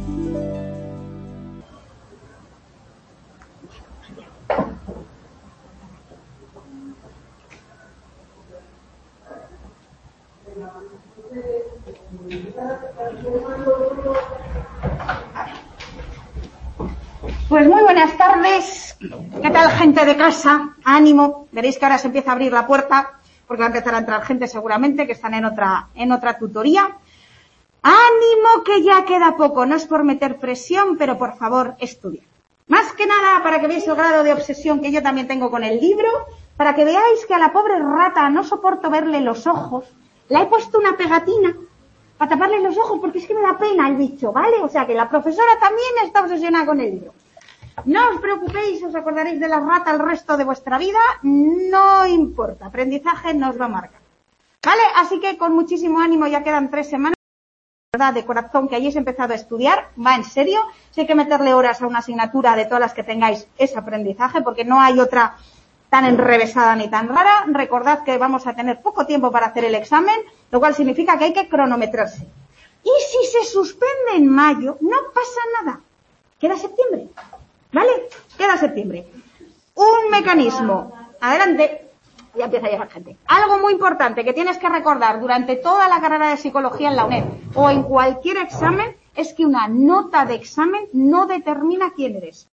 Pues muy buenas tardes. ¿Qué tal, gente de casa? Ánimo. Veréis que ahora se empieza a abrir la puerta porque va a empezar a entrar gente seguramente que están en otra tutoría. Ánimo, que ya queda poco. No es por meter presión, pero por favor, estudia. Más que nada para que veáis el grado de obsesión que yo también tengo con el libro, para que veáis que a la pobre rata no soporto verle los ojos. Le he puesto una pegatina para taparle los ojos porque es que me da pena el bicho, ¿vale? O sea que la profesora también está obsesionada con el libro. No os preocupéis, os acordaréis de la rata el resto de vuestra vida, no importa, aprendizaje nos va a marcar. ¿Vale? Así que con muchísimo ánimo, ya quedan 3 semanas, verdad, de corazón que hayáis empezado a estudiar, va en serio, si hay que meterle horas a una asignatura de todas las que tengáis es aprendizaje, porque no hay otra tan enrevesada ni tan rara. Recordad que vamos a tener poco tiempo para hacer el examen, lo cual significa que hay que cronometrarse. Y si se suspende en mayo, no pasa nada, queda septiembre. ¿Vale? Queda septiembre. Un mecanismo. Adelante. Ya empieza a llegar gente. Algo muy importante que tienes que recordar durante toda la carrera de psicología en la UNED o en cualquier examen es que una nota de examen no determina quién eres.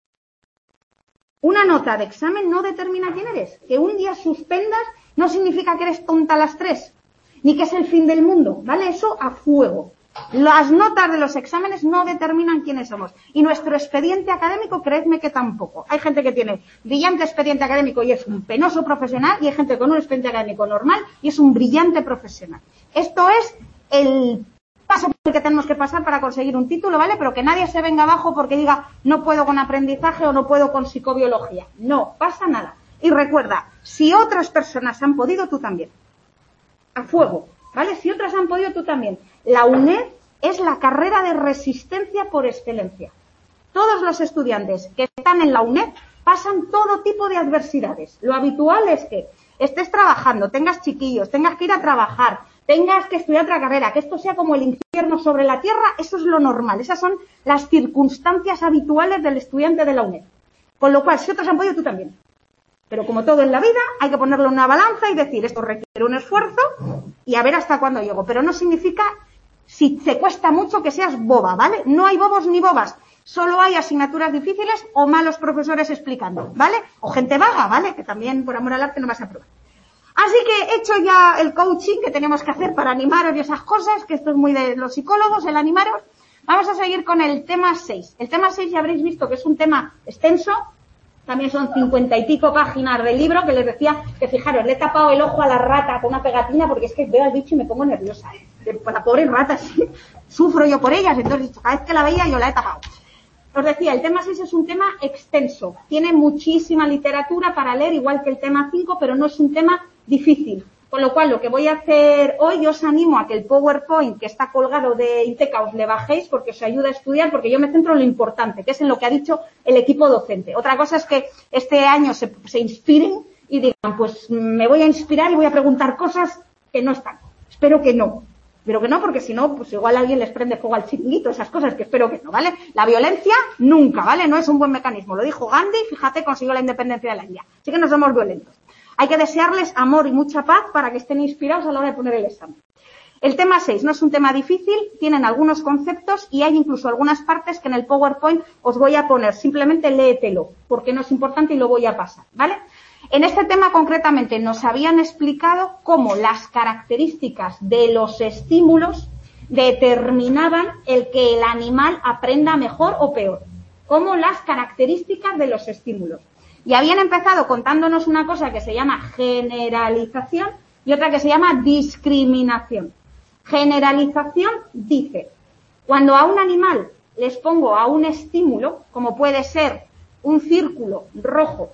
Una nota de examen no determina quién eres. Que un día suspendas no significa que eres tonta a las 3, ni que es el fin del mundo, ¿vale? Eso a fuego. Las notas de los exámenes no determinan quiénes somos. Y nuestro expediente académico, creedme que tampoco. Hay gente que tiene brillante expediente académico y es un penoso profesional, y hay gente con un expediente académico normal y es un brillante profesional. Esto es el paso por el que tenemos que pasar para conseguir un título, ¿vale? Pero que nadie se venga abajo porque diga no puedo con aprendizaje o no puedo con psicobiología. No, pasa nada. Y recuerda, si otras personas han podido, tú también. A fuego. ¿Vale? Si otras han podido, tú también. La UNED es la carrera de resistencia por excelencia. Todos los estudiantes que están en la UNED pasan todo tipo de adversidades. Lo habitual es que estés trabajando, tengas chiquillos, tengas que ir a trabajar, tengas que estudiar otra carrera, que esto sea como el infierno sobre la tierra, eso es lo normal. Esas son las circunstancias habituales del estudiante de la UNED. Con lo cual, si otros han podido, tú también. Pero como todo en la vida, hay que ponerlo en una balanza y decir, esto requiere un esfuerzo y a ver hasta cuándo llego. Pero no significa, si te cuesta mucho, que seas boba, ¿vale? No hay bobos ni bobas. Solo hay asignaturas difíciles o malos profesores explicando, ¿vale? O gente vaga, ¿vale? Que también, por amor al arte, no vas a probar. Así que he hecho ya el coaching que tenemos que hacer para animaros y esas cosas, que esto es muy de los psicólogos, el animaros. Vamos a seguir con el tema 6. El tema 6 ya habréis visto que es un tema extenso. También son 50 y pico páginas del libro, que les decía que, fijaros, le he tapado el ojo a la rata con una pegatina porque es que veo al bicho y me pongo nerviosa. La pobre rata, sí, sufro yo por ellas, entonces cada vez que la veía yo la he tapado. Os decía, el tema 6 es un tema extenso, tiene muchísima literatura para leer, igual que el tema 5, pero no es un tema difícil. Con lo cual, lo que voy a hacer hoy, yo os animo a que el PowerPoint que está colgado de Inteca os le bajéis porque os ayuda a estudiar, porque yo me centro en lo importante, que es en lo que ha dicho el equipo docente. Otra cosa es que este año se inspiren y digan, pues me voy a inspirar y voy a preguntar cosas que no están. Espero que no. Pero que no, porque si no, pues igual alguien les prende fuego al chiringuito, esas cosas que espero que no, ¿vale? La violencia, nunca, ¿vale? No es un buen mecanismo. Lo dijo Gandhi, fíjate, consiguió la independencia de la India. Así que no somos violentos. Hay que desearles amor y mucha paz para que estén inspirados a la hora de poner el examen. El tema 6 no es un tema difícil, tienen algunos conceptos y hay incluso algunas partes que en el PowerPoint os voy a poner. Simplemente léetelo, porque no es importante y lo voy a pasar, ¿vale? En este tema concretamente nos habían explicado cómo las características de los estímulos determinaban el que el animal aprenda mejor o peor. Cómo las características de los estímulos. Y habían empezado contándonos una cosa que se llama generalización y otra que se llama discriminación. Generalización dice, cuando a un animal les pongo a un estímulo, como puede ser un círculo rojo,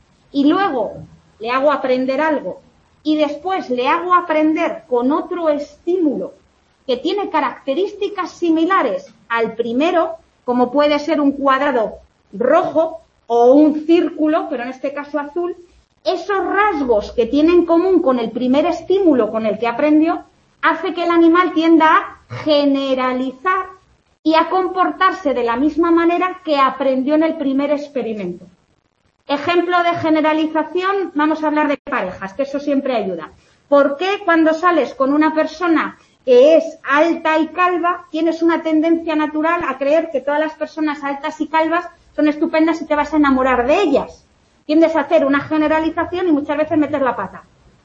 y luego le hago aprender algo, y después le hago aprender con otro estímulo que tiene características similares al primero, como puede ser un cuadrado rojo, o un círculo, pero en este caso azul, esos rasgos que tiene en común con el primer estímulo con el que aprendió, hace que el animal tienda a generalizar y a comportarse de la misma manera que aprendió en el primer experimento. Ejemplo de generalización, vamos a hablar de parejas, que eso siempre ayuda. ¿Por qué cuando sales con una persona que es alta y calva, tienes una tendencia natural a creer que todas las personas altas y calvas son estupendas y te vas a enamorar de ellas? Tiendes a hacer una generalización y muchas veces meter la pata.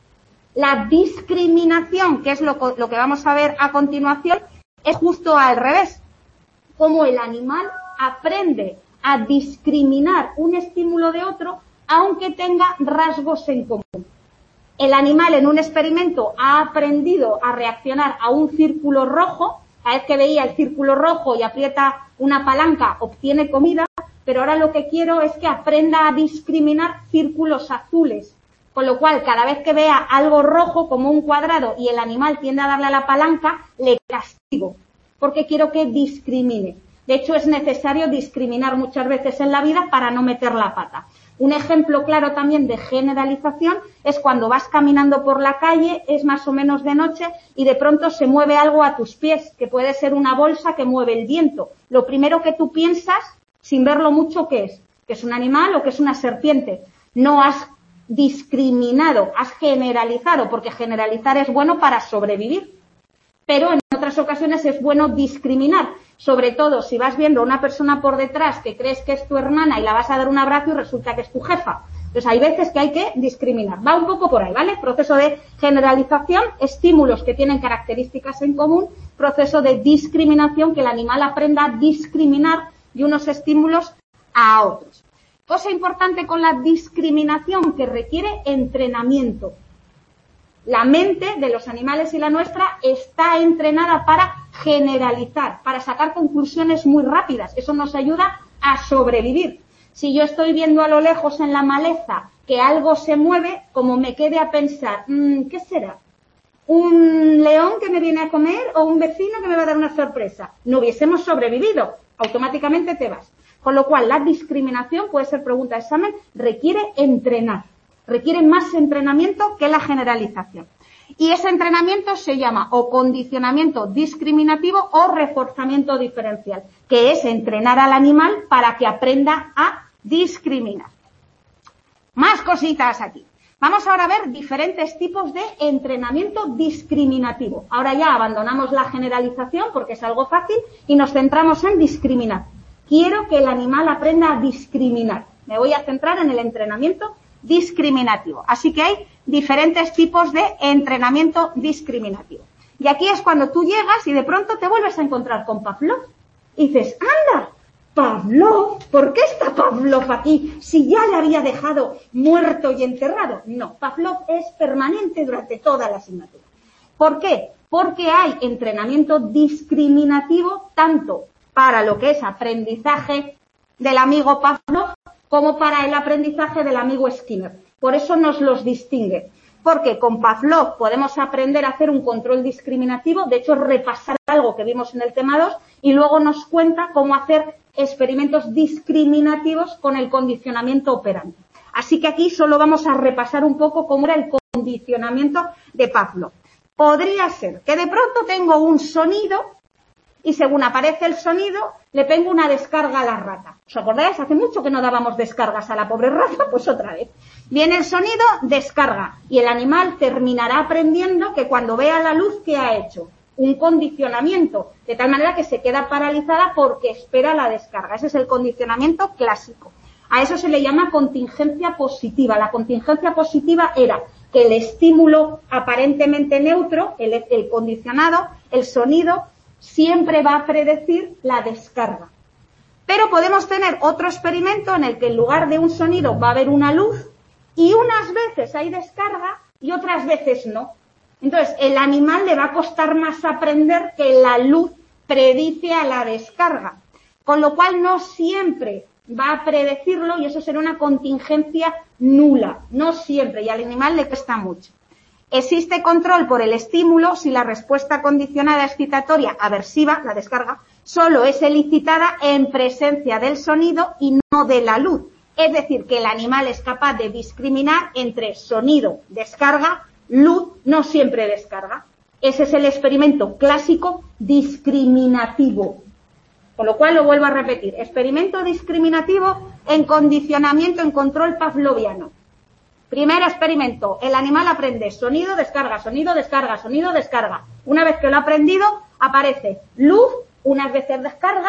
La discriminación, que es lo que vamos a ver a continuación, es justo al revés. Como el animal aprende a discriminar un estímulo de otro, aunque tenga rasgos en común. El animal en un experimento ha aprendido a reaccionar a un círculo rojo, cada vez que veía el círculo rojo y aprieta una palanca obtiene comida, pero ahora lo que quiero es que aprenda a discriminar círculos azules. Con lo cual, cada vez que vea algo rojo como un cuadrado y el animal tiende a darle a la palanca, le castigo, porque quiero que discrimine. De hecho, es necesario discriminar muchas veces en la vida para no meter la pata. Un ejemplo claro también de generalización es cuando vas caminando por la calle, es más o menos de noche y de pronto se mueve algo a tus pies, que puede ser una bolsa que mueve el viento. Lo primero que tú piensas, sin verlo mucho, ¿qué es? ¿Que es un animal o que es una serpiente? No has discriminado, has generalizado, porque generalizar es bueno para sobrevivir. Pero en otras ocasiones es bueno discriminar, sobre todo si vas viendo a una persona por detrás que crees que es tu hermana y la vas a dar un abrazo y resulta que es tu jefa. Entonces hay veces que hay que discriminar. Va un poco por ahí, ¿vale? Proceso de generalización, estímulos que tienen características en común, proceso de discriminación, que el animal aprenda a discriminar de unos estímulos a otros. Cosa importante con la discriminación, que requiere entrenamiento. La mente de los animales y la nuestra está entrenada para generalizar, para sacar conclusiones muy rápidas. Eso nos ayuda a sobrevivir. Si yo estoy viendo a lo lejos en la maleza que algo se mueve, como me quede a pensar, ¿qué será? ¿Un león que me viene a comer o un vecino que me va a dar una sorpresa? No hubiésemos sobrevivido. Automáticamente te vas. Con lo cual, la discriminación, puede ser pregunta de examen, requiere entrenar. Requiere más entrenamiento que la generalización. Y ese entrenamiento se llama o condicionamiento discriminativo o reforzamiento diferencial, que es entrenar al animal para que aprenda a discriminar. Más cositas aquí. Vamos ahora a ver diferentes tipos de entrenamiento discriminativo. Ahora ya abandonamos la generalización porque es algo fácil y nos centramos en discriminar. Quiero que el animal aprenda a discriminar. Me voy a centrar en el entrenamiento discriminativo. Así que hay diferentes tipos de entrenamiento discriminativo. Y aquí es cuando tú llegas y de pronto te vuelves a encontrar con Pavlov. Y dices, anda, Pavlov, ¿por qué está Pavlov aquí si ya le había dejado muerto y enterrado? No, Pavlov es permanente durante toda la asignatura. ¿Por qué? Porque hay entrenamiento discriminativo tanto para lo que es aprendizaje del amigo Pavlov como para el aprendizaje del amigo Skinner. Por eso nos los distingue. Porque con Pavlov podemos aprender a hacer un control discriminativo, de hecho repasar algo que vimos en el tema 2 y luego nos cuenta cómo hacer experimentos discriminativos con el condicionamiento operante. Así que aquí solo vamos a repasar un poco cómo era el condicionamiento de Pavlov. Podría ser que de pronto tengo un sonido y según aparece el sonido, le pongo una descarga a la rata. ¿Os acordáis? Hace mucho que no dábamos descargas a la pobre rata, pues otra vez. Viene el sonido, descarga. Y el animal terminará aprendiendo que cuando vea la luz, ¿qué ha hecho? Un condicionamiento, de tal manera que se queda paralizada porque espera la descarga. Ese es el condicionamiento clásico. A eso se le llama contingencia positiva. La contingencia positiva era que el estímulo aparentemente neutro, el condicionado, el sonido, siempre va a predecir la descarga. Pero podemos tener otro experimento en el que en lugar de un sonido va a haber una luz y unas veces hay descarga y otras veces no. Entonces, el animal le va a costar más aprender que la luz predice a la descarga. Con lo cual no siempre va a predecirlo y eso será una contingencia nula. No siempre, y al animal le cuesta mucho. Existe control por el estímulo si la respuesta condicionada excitatoria aversiva, la descarga, solo es elicitada en presencia del sonido y no de la luz. Es decir, que el animal es capaz de discriminar entre sonido, descarga, luz, no siempre descarga. Ese es el experimento clásico discriminativo. Con lo cual lo vuelvo a repetir. Experimento discriminativo en condicionamiento en control pavloviano. Primer experimento. El animal aprende sonido, descarga, sonido, descarga, sonido, descarga. Una vez que lo ha aprendido, aparece luz, unas veces descarga,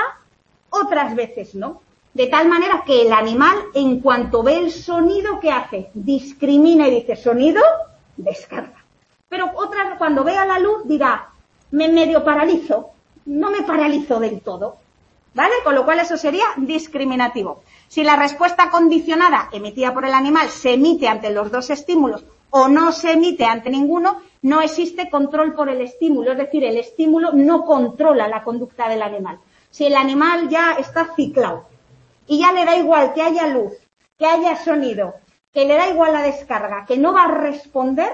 otras veces no. De tal manera que el animal, en cuanto ve el sonido, ¿qué hace? Discrimina y dice sonido, descarga. Pero otras, cuando vea la luz, dirá, me medio paralizo. No me paralizo del todo. ¿Vale? Con lo cual eso sería discriminativo. Si la respuesta condicionada emitida por el animal se emite ante los dos estímulos o no se emite ante ninguno, no existe control por el estímulo. Es decir, el estímulo no controla la conducta del animal. Si el animal ya está ciclado y ya le da igual que haya luz, que haya sonido, que le da igual la descarga, que no va a responder,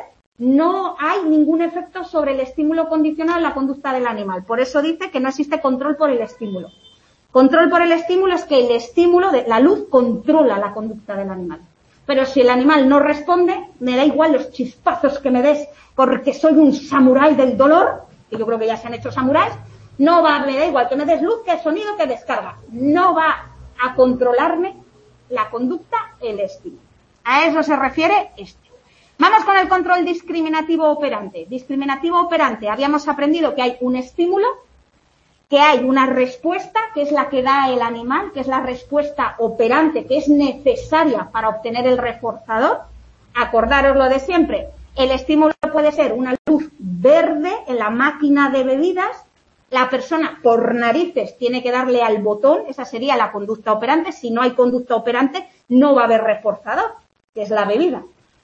no hay ningún efecto sobre el estímulo condicionado en la conducta del animal. Por eso dice que no existe control por el estímulo. Control por el estímulo es que el estímulo de la luz controla la conducta del animal. Pero si el animal no responde, me da igual los chispazos que me des porque soy un samurái del dolor, que yo creo que ya se han hecho samuráis, me da igual que me des luz, que sonido, que descarga. No va a controlarme la conducta, el estímulo. A eso se refiere este. Vamos con el control discriminativo operante. Discriminativo operante, habíamos aprendido que hay un estímulo, que hay una respuesta, que es la que da el animal, que es la respuesta operante, que es necesaria para obtener el reforzador. Acordaros lo de siempre. El estímulo puede ser una luz verde en la máquina de bebidas. La persona, por narices, tiene que darle al botón. Esa sería la conducta operante. Si no hay conducta operante, no va a haber reforzador, que es la bebida.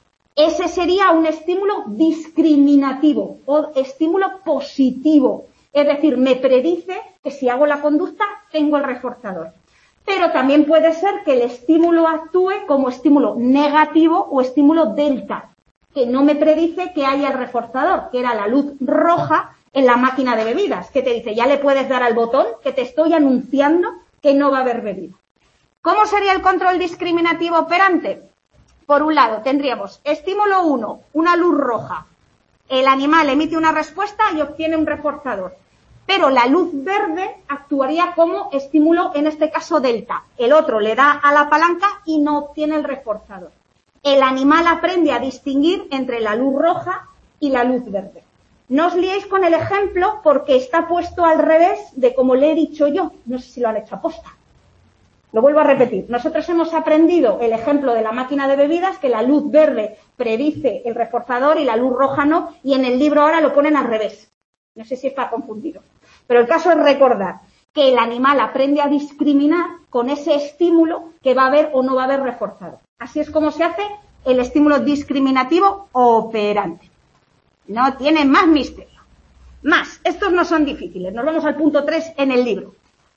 Ese sería un estímulo discriminativo o estímulo positivo. Es decir, me predice que si hago la conducta, tengo el reforzador. Pero también puede ser que el estímulo actúe como estímulo negativo o estímulo delta, que no me predice que haya el reforzador, que era la luz roja en la máquina de bebidas, que te dice, ya le puedes dar al botón, que te estoy anunciando que no va a haber bebida. ¿Cómo sería el control discriminativo operante? Por un lado, tendríamos estímulo 1, una luz roja. El animal emite una respuesta y obtiene un reforzador. Pero la luz verde actuaría como estímulo, en este caso delta. El otro le da a la palanca y no obtiene el reforzador. El animal aprende a distinguir entre la luz roja y la luz verde. No os liéis con el ejemplo porque está puesto al revés de como le he dicho yo. No sé si lo han hecho aposta. Lo vuelvo a repetir. Nosotros hemos aprendido el ejemplo de la máquina de bebidas, que la luz verde predice el reforzador y la luz roja no, y en el libro ahora lo ponen al revés. No sé si está confundido. Pero el caso es recordar que el animal aprende a discriminar con ese estímulo que va a haber o no va a haber reforzador. Así es como se hace el estímulo discriminativo operante. No tiene más misterio. Más, estos no son difíciles. Nos vamos al punto 3 en el libro.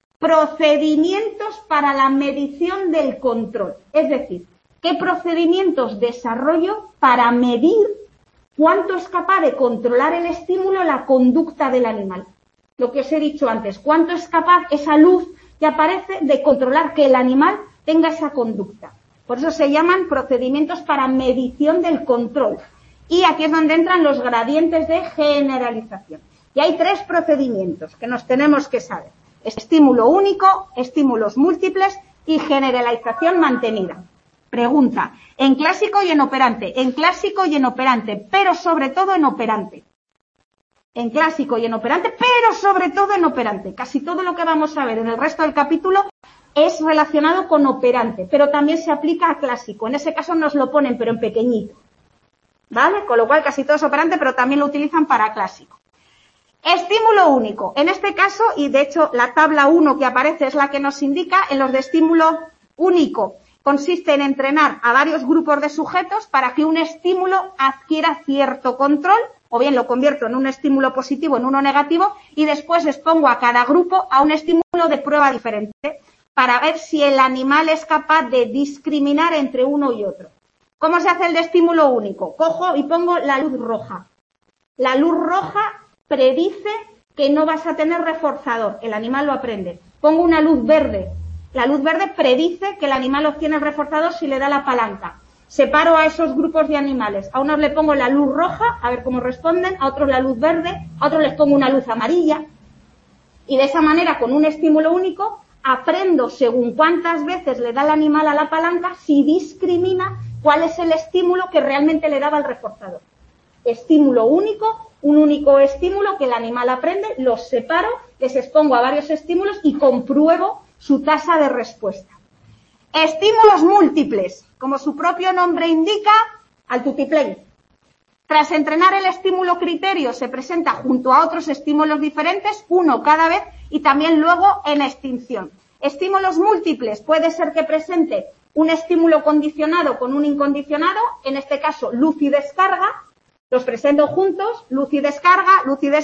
Procedimientos para la medición del control. Es decir, ¿qué procedimientos desarrollo para medir cuánto es capaz de controlar el estímulo, la conducta del animal? Lo que os he dicho antes, cuánto es capaz esa luz que aparece de controlar que el animal tenga esa conducta. Por eso se llaman procedimientos para medición del control. Y aquí es donde entran los gradientes de generalización. Y hay 3 procedimientos que nos tenemos que saber. Estímulo único, estímulos múltiples y generalización mantenida. Pregunta, en clásico y en operante, pero sobre todo en operante. En clásico y en operante, pero sobre todo en operante. Casi todo lo que vamos a ver en el resto del capítulo es relacionado con operante, pero también se aplica a clásico. En ese caso nos lo ponen, pero en pequeñito. ¿Vale? Con lo cual casi todo es operante, pero también lo utilizan para clásico. Estímulo único. En este caso, y de hecho la tabla 1 que aparece es la que nos indica, en los de estímulo único consiste en entrenar a varios grupos de sujetos para que un estímulo adquiera cierto control, o bien lo convierto en un estímulo positivo, en uno negativo, y después expongo a cada grupo a un estímulo de prueba diferente para ver si el animal es capaz de discriminar entre uno y otro. ¿Cómo se hace el de estímulo único? Cojo y pongo la luz roja. La luz roja predice que no vas a tener reforzador, el animal lo aprende. Pongo una luz verde. La luz verde predice que el animal obtiene el reforzador si le da la palanca. Separo a esos grupos de animales. A unos le pongo la luz roja, a ver cómo responden, a otros la luz verde, a otros les pongo una luz amarilla. Y de esa manera, con un estímulo único, aprendo según cuántas veces le da el animal a la palanca, si discrimina cuál es el estímulo que realmente le daba el reforzador. Estímulo único, un único estímulo que el animal aprende, los separo, les expongo a varios estímulos y compruebo su tasa de respuesta. Estímulos múltiples, como su propio nombre indica, al tutiplén. Tras entrenar el estímulo criterio se presenta junto a otros estímulos diferentes, uno cada vez y también luego en extinción. Estímulos múltiples, puede ser que presente un estímulo condicionado con un incondicionado, en este caso luz y descarga, los presento juntos, luz y descarga,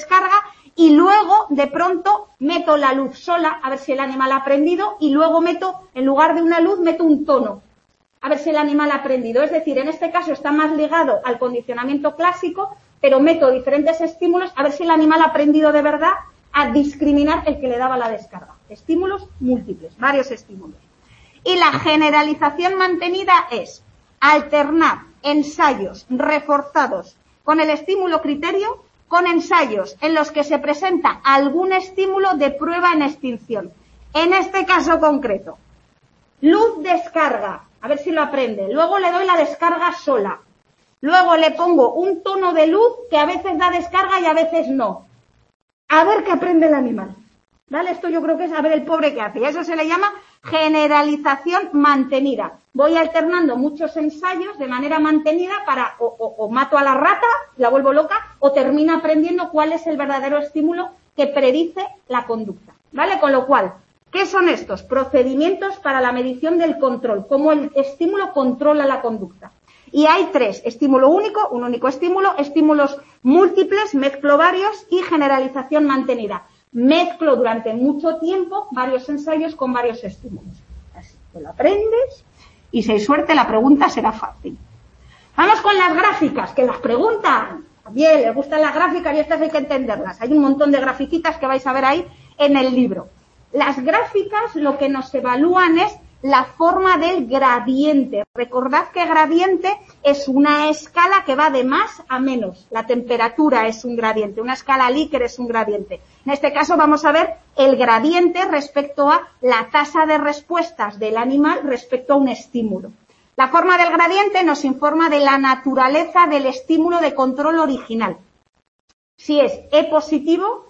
y luego de pronto meto la luz sola, a ver si el animal ha aprendido, y luego meto, en lugar de una luz, meto un tono, a ver si el animal ha aprendido. Es decir, en este caso está más ligado al condicionamiento clásico, pero meto diferentes estímulos, a ver si el animal ha aprendido de verdad a discriminar el que le daba la descarga. Estímulos múltiples, varios estímulos. Y la generalización mantenida es alternar ensayos reforzados con el estímulo criterio con ensayos en los que se presenta algún estímulo de prueba en extinción. En este caso concreto, luz descarga, a ver si lo aprende. Luego le doy la descarga sola. Luego le pongo un tono de luz que a veces da descarga y a veces no. A ver qué aprende el animal. ¿Vale? Esto yo creo que es a ver el pobre que hace. Y eso se le llama generalización mantenida. Voy alternando muchos ensayos de manera mantenida para o mato a la rata, la vuelvo loca, o termino aprendiendo cuál es el verdadero estímulo que predice la conducta. ¿Vale? Con lo cual, ¿qué son estos? Procedimientos para la medición del control, cómo el estímulo controla la conducta. Y hay tres: estímulo único, un único estímulo, estímulos múltiples, mezclo varios, y generalización mantenida. Mezclo durante mucho tiempo varios ensayos con varios estímulos. Así que lo aprendes y si hay suerte la pregunta será fácil. Vamos con las gráficas, que las preguntan. Bien, les gustan las gráficas y estas hay que entenderlas. Hay un montón de grafiquitas que vais a ver ahí en el libro. Las gráficas lo que nos evalúan es la forma del gradiente. Recordad que gradiente es una escala que va de más a menos. La temperatura es un gradiente, una escala Likert es un gradiente. En este caso vamos a ver el gradiente respecto a la tasa de respuestas del animal respecto a un estímulo. La forma del gradiente nos informa de la naturaleza del estímulo de control original. Si es E positivo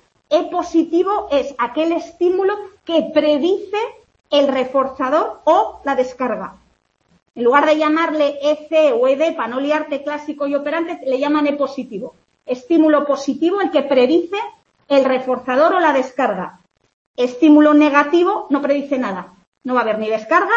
es aquel estímulo que predice el reforzador o la descarga. En lugar de llamarle EC o ED, para no liarte clásico y operante, le llaman E positivo. Estímulo positivo, el que predice el reforzador o la descarga. Estímulo negativo no predice nada. No va a haber ni descarga,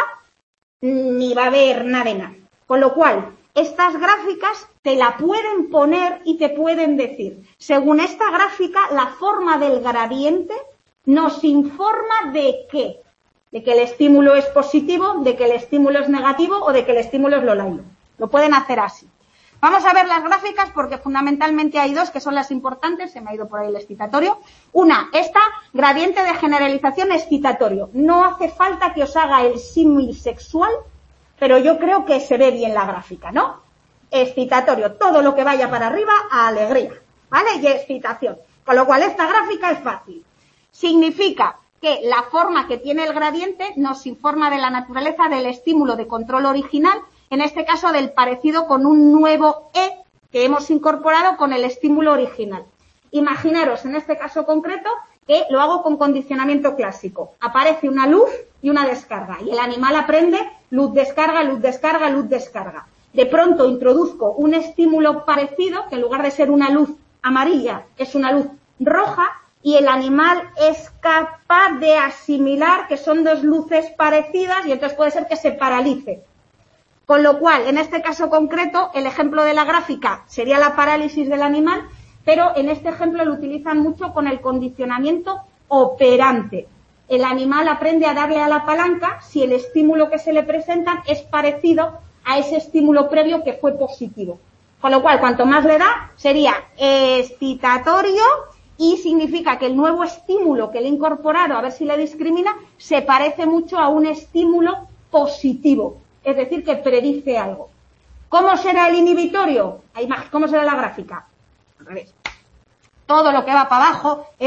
ni va a haber nada de nada. Con lo cual, estas gráficas te la pueden poner y te pueden decir, según esta gráfica, la forma del gradiente nos informa de qué. De que el estímulo es positivo, de que el estímulo es negativo o de que el estímulo es lolailo. Lo pueden hacer así. Vamos a ver las gráficas porque fundamentalmente hay dos que son las importantes. Se me ha ido por ahí el excitatorio. Una, esta, gradiente de generalización excitatorio. No hace falta que os haga el símil sexual, pero yo creo que se ve bien la gráfica, ¿no? Excitatorio, todo lo que vaya para arriba, a alegría, ¿vale? Y excitación. Con lo cual esta gráfica es fácil. Significa que la forma que tiene el gradiente nos informa de la naturaleza del estímulo de control original, en este caso del parecido con un nuevo E que hemos incorporado con el estímulo original. Imaginaros en este caso concreto que lo hago con condicionamiento clásico. Aparece una luz y una descarga y el animal aprende luz, descarga, luz, descarga, luz, descarga. De pronto introduzco un estímulo parecido, que en lugar de ser una luz amarilla es una luz roja, y el animal es capaz de asimilar que son dos luces parecidas y entonces puede ser que se paralice. Con lo cual, en este caso concreto, el ejemplo de la gráfica sería la parálisis del animal, pero en este ejemplo lo utilizan mucho con el condicionamiento operante. El animal aprende a darle a la palanca si el estímulo que se le presenta es parecido a ese estímulo previo que fue positivo. Con lo cual, cuanto más le da, sería excitatorio, y significa que el nuevo estímulo que le he incorporado, a ver si le discrimina, se parece mucho a un estímulo positivo, es decir, que predice algo. ¿Cómo será el inhibitorio? ¿Cómo será la gráfica? Al revés. Todo lo que va para abajo es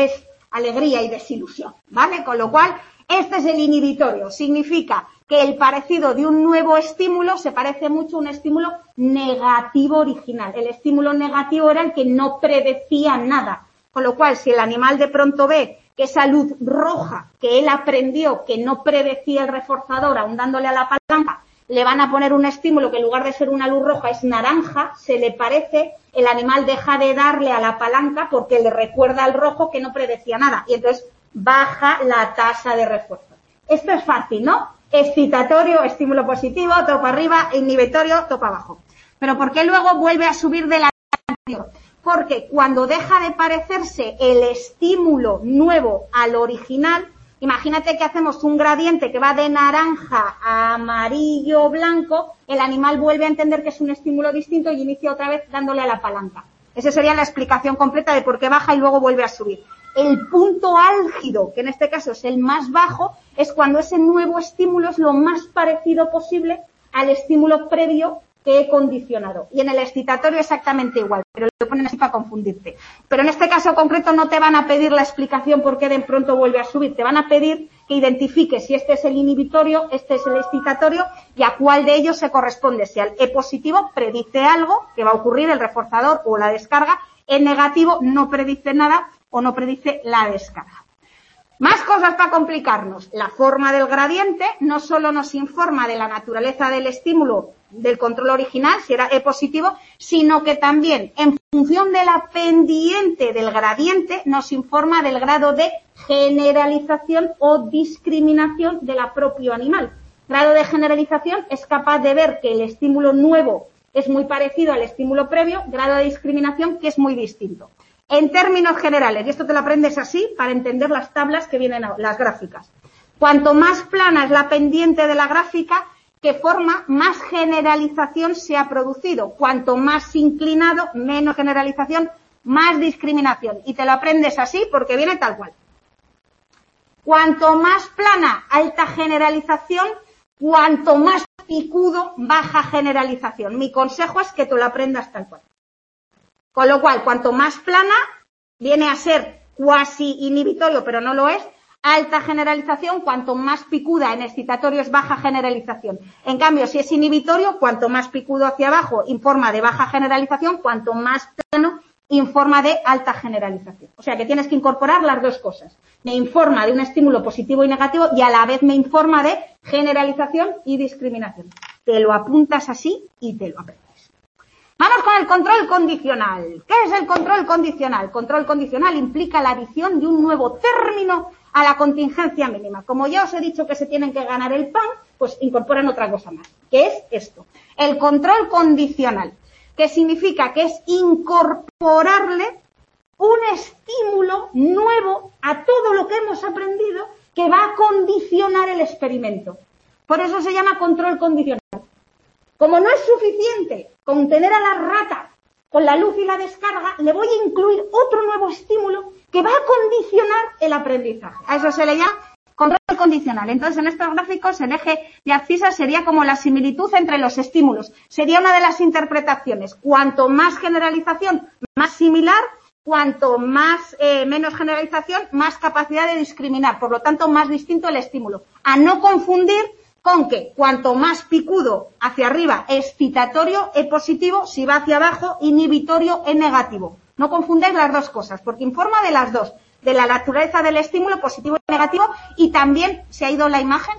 alegría y desilusión, ¿vale? Con lo cual, este es el inhibitorio. Significa que el parecido de un nuevo estímulo se parece mucho a un estímulo negativo original. El estímulo negativo era el que no predecía nada. Con lo cual, si el animal de pronto ve que esa luz roja que él aprendió que no predecía el reforzador, aún dándole a la palanca, le van a poner un estímulo que en lugar de ser una luz roja es naranja, se le parece, el animal deja de darle a la palanca porque le recuerda al rojo que no predecía nada. Y entonces baja la tasa de refuerzo. Esto es fácil, ¿no? Excitatorio, estímulo positivo, topa arriba, inhibitorio, topa abajo. Pero ¿por qué luego vuelve a subir de la anterior? Porque cuando deja de parecerse el estímulo nuevo al original, imagínate que hacemos un gradiente que va de naranja a amarillo, blanco, el animal vuelve a entender que es un estímulo distinto y inicia otra vez dándole a la palanca. Esa sería la explicación completa de por qué baja y luego vuelve a subir. El punto álgido, que en este caso es el más bajo, es cuando ese nuevo estímulo es lo más parecido posible al estímulo previo que he condicionado. Y en el excitatorio exactamente igual, pero lo ponen así para confundirte. Pero en este caso concreto no te van a pedir la explicación por qué de pronto vuelve a subir. Te van a pedir que identifiques si este es el inhibitorio, este es el excitatorio y a cuál de ellos se corresponde. Si al E positivo predice algo que va a ocurrir, el reforzador o la descarga, E negativo no predice nada o no predice la descarga. Más cosas para complicarnos. La forma del gradiente no solo nos informa de la naturaleza del estímulo del control original, si era E positivo, sino que también, en función de la pendiente del gradiente, nos informa del grado de generalización o discriminación del propio animal. Grado de generalización es capaz de ver que el estímulo nuevo es muy parecido al estímulo previo, grado de discriminación que es muy distinto. En términos generales, y esto te lo aprendes así para entender las tablas que vienen, las gráficas. Cuanto más plana es la pendiente de la gráfica, que forma, más generalización se ha producido. Cuanto más inclinado, menos generalización, más discriminación. Y te lo aprendes así porque viene tal cual. Cuanto más plana, alta generalización, cuanto más picudo, baja generalización. Mi consejo es que te lo aprendas tal cual. Con lo cual, cuanto más plana, viene a ser cuasi inhibitorio, pero no lo es, alta generalización, cuanto más picuda en excitatorio es baja generalización. En cambio, si es inhibitorio, cuanto más picudo hacia abajo informa de baja generalización, cuanto más plano informa de alta generalización. O sea que tienes que incorporar las dos cosas. Me informa de un estímulo positivo y negativo y a la vez me informa de generalización y discriminación. Te lo apuntas así y te lo aprendes. Vamos con el control condicional. ¿Qué es el control condicional? Control condicional implica la adición de un nuevo término a la contingencia mínima. Como ya os he dicho que se tienen que ganar el pan, pues incorporan otra cosa más, que es esto. El control condicional, que significa que es incorporarle un estímulo nuevo a todo lo que hemos aprendido que va a condicionar el experimento. Por eso se llama control condicional. Como no es suficiente con tener a la rata con la luz y la descarga, le voy a incluir otro nuevo estímulo que va a condicionar el aprendizaje. A eso se le llama control condicional. Entonces, en estos gráficos, el eje de abscisa sería como la similitud entre los estímulos. Sería una de las interpretaciones. Cuanto más generalización, más similar. Cuanto más menos generalización, más capacidad de discriminar. Por lo tanto, más distinto el estímulo. A no confundir con que cuanto más picudo hacia arriba, excitatorio, E positivo, si va hacia abajo, inhibitorio, E negativo. No confundáis las dos cosas, porque informa de las dos, de la naturaleza del estímulo positivo y negativo, y también, ¿se ha ido la imagen?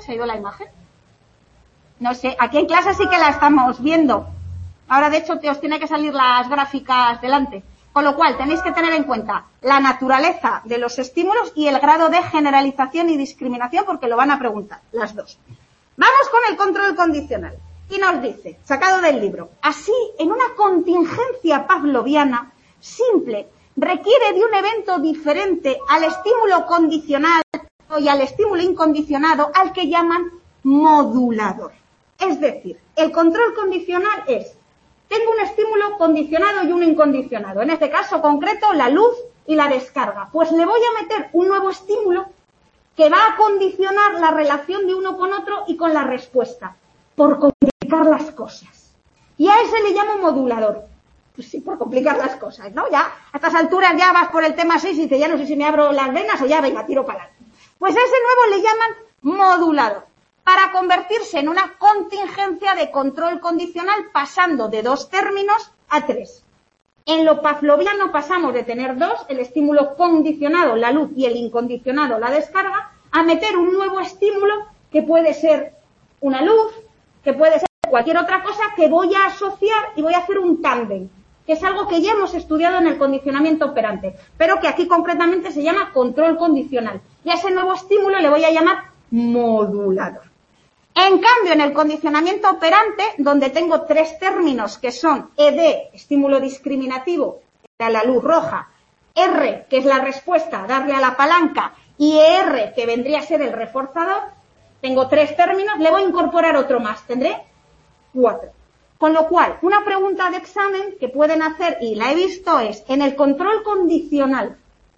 No sé, aquí en clase sí que la estamos viendo. Ahora, de hecho, os tiene que salir las gráficas delante. Con lo cual, tenéis que tener en cuenta la naturaleza de los estímulos y el grado de generalización y discriminación, porque lo van a preguntar, las dos. Vamos con el control condicional. Y nos dice, sacado del libro, así, en una contingencia pavloviana simple, requiere de un evento diferente al estímulo condicional y al estímulo incondicionado, al que llaman modulador. Es decir, el control condicional es, tengo un estímulo condicionado y uno incondicionado. En este caso concreto, la luz y la descarga. Pues le voy a meter un nuevo estímulo que va a condicionar la relación de uno con otro y con la respuesta, por complicar las cosas. Y a ese le llamo modulador. Pues sí, por complicar las cosas, ¿no? Ya, a estas alturas ya vas por el tema 6 y dices, ya no sé si me abro las venas o ya, venga, tiro para adelante. Pues a ese nuevo le llaman modulador, para convertirse en una contingencia de control condicional pasando de 2 términos a 3. En lo pavloviano pasamos de tener 2, el estímulo condicionado, la luz, y el incondicionado, la descarga, a meter un nuevo estímulo que puede ser una luz, que puede ser cualquier otra cosa que voy a asociar y voy a hacer un tándem, que es algo que ya hemos estudiado en el condicionamiento operante, pero que aquí concretamente se llama control condicional. Y a ese nuevo estímulo le voy a llamar modulador. En cambio, en el condicionamiento operante, donde tengo 3 términos que son ED, estímulo discriminativo, a la luz roja, R, que es la respuesta, darle a la palanca, y ER, que vendría a ser el reforzador, tengo 3 términos, le voy a incorporar otro más, tendré 4. Con lo cual, una pregunta de examen que pueden hacer, y la he visto, es, en el control condicional,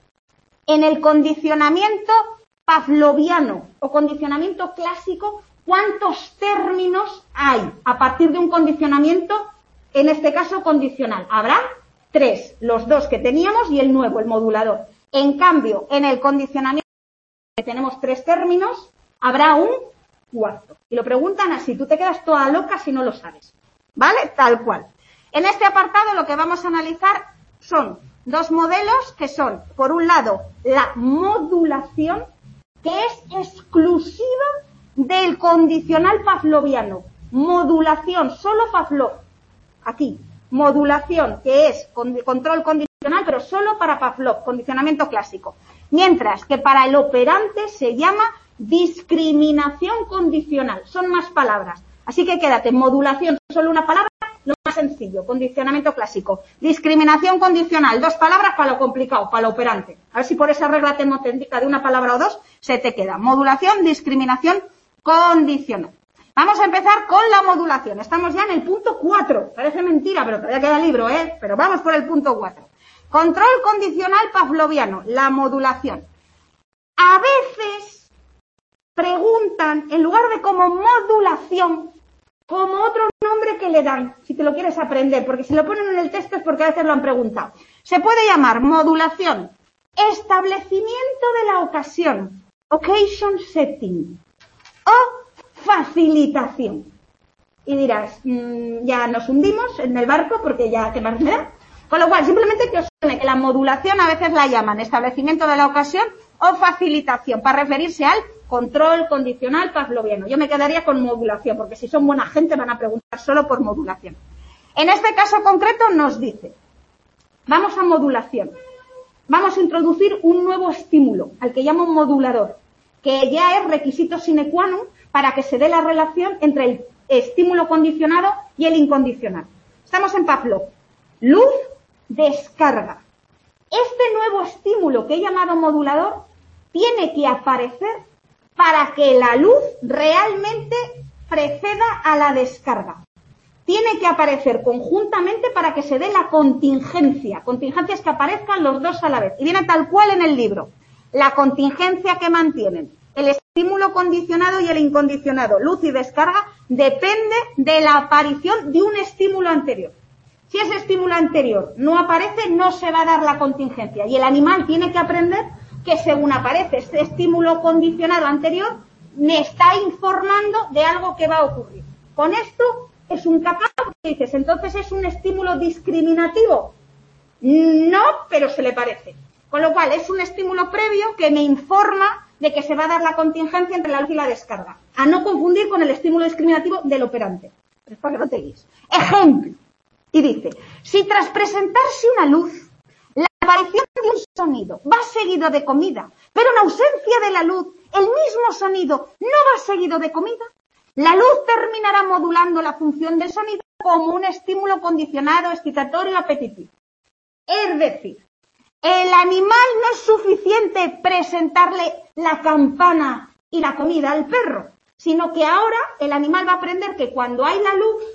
en el condicionamiento pavloviano o condicionamiento clásico, ¿cuántos términos hay a partir de un condicionamiento, en este caso condicional? Habrá 3, los 2 que teníamos y el nuevo, el modulador. En cambio, en el condicionamiento que tenemos 3 términos, habrá un 4. Y lo preguntan así, tú te quedas toda loca si no lo sabes. ¿Vale? Tal cual. En este apartado lo que vamos a analizar son 2 modelos que son, por un lado, la modulación, que es exclusiva del condicional pavloviano. Modulación, solo Pavlov. Aquí. Modulación, que es control condicional, pero solo para Pavlov, condicionamiento clásico. Mientras que para el operante se llama discriminación condicional. Son más palabras. Así que quédate, modulación, solo una palabra, lo más sencillo, condicionamiento clásico. Discriminación condicional, 2 palabras para lo complicado, para lo operante. A ver si por esa regla termodinámica de una palabra o 2 se te queda. Modulación, discriminación condicional. Vamos a empezar con la modulación. Estamos ya en el punto 4. Parece mentira, pero todavía queda libro, ¿eh? Pero vamos por el punto 4. Control condicional pavloviano, la modulación. A veces preguntan, en lugar de como modulación, como otro nombre que le dan, si te lo quieres aprender, porque si lo ponen en el texto es porque a veces lo han preguntado. Se puede llamar modulación, establecimiento de la ocasión, occasion setting, o facilitación. Y dirás, ya nos hundimos en el barco porque ya, ¿qué más me da? Con lo cual, simplemente que os suene que la modulación a veces la llaman establecimiento de la ocasión o facilitación, para referirse al control condicional pavloviano. Yo me quedaría con modulación, porque si son buena gente van a preguntar solo por modulación. En este caso concreto nos dice, vamos a modulación. Vamos a introducir un nuevo estímulo, al que llamo modulador, que ya es requisito sine qua non para que se dé la relación entre el estímulo condicionado y el incondicionado. Estamos en Pavlov. Luz, descarga. Este nuevo estímulo que he llamado modulador tiene que aparecer para que la luz realmente preceda a la descarga. Tiene que aparecer conjuntamente para que se dé la contingencia. Contingencia es que aparezcan los 2 a la vez. Y viene tal cual en el libro. La contingencia que mantienen el estímulo condicionado y el incondicionado, luz y descarga, depende de la aparición de un estímulo anterior. Si ese estímulo anterior no aparece, no se va a dar la contingencia. Y el animal tiene que aprender que según aparece este estímulo condicionado anterior, me está informando de algo que va a ocurrir. Con esto es un capaz, dices, entonces es un estímulo discriminativo. No, pero se le parece. Con lo cual es un estímulo previo que me informa de que se va a dar la contingencia entre la luz y la descarga. A no confundir con el estímulo discriminativo del operante. Es para que no te guíes. Ejemplo. Y dice, si tras presentarse una luz, la aparición de un sonido va seguido de comida, pero en ausencia de la luz, el mismo sonido no va seguido de comida, la luz terminará modulando la función del sonido como un estímulo condicionado, excitatorio, apetitivo. Es decir, el animal no es suficiente presentarle la campana y la comida al perro, sino que ahora el animal va a aprender que cuando hay la luz,